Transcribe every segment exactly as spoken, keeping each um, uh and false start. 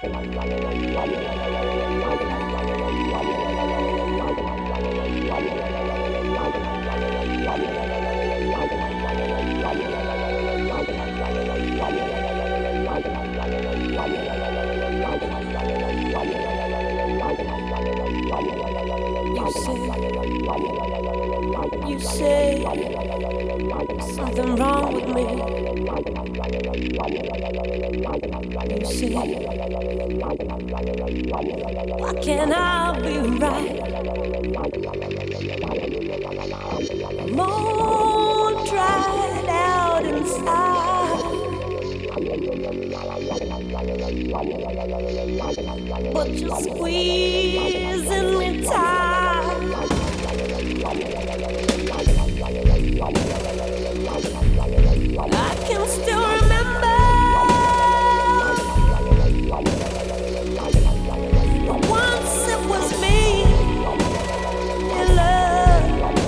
You say something wrong with me. You say, why can't I be right? I'm all dried out inside, but you're squeezing me tight. I can still remember once it was me you loved.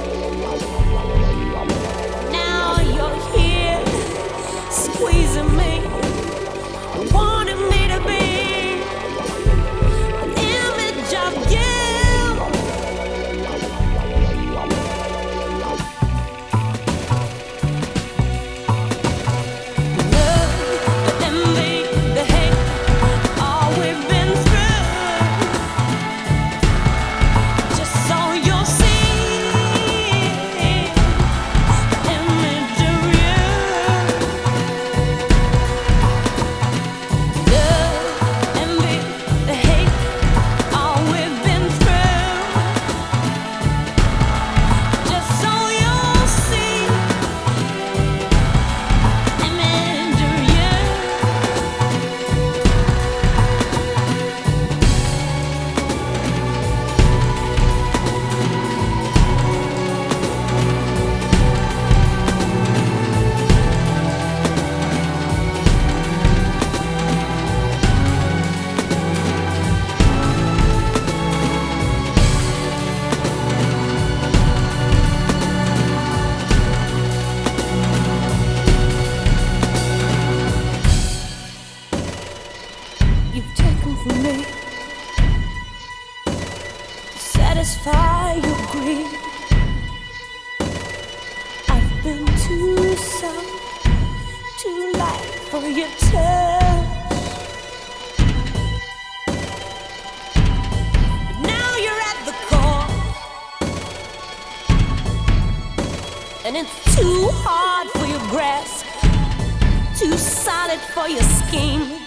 Now you're here squeezing me, wanting me to be an image of you. You've taken from me to satisfy your greed. I've been too soft, too light for your touch. But now you're at the core, and it's too hard for your grasp, too solid for your scheme.